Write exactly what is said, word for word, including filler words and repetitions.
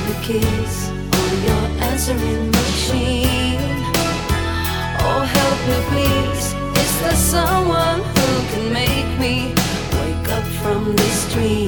the keys on your answering machine. Oh, help me please, is there someone who can make me wake up from this dream?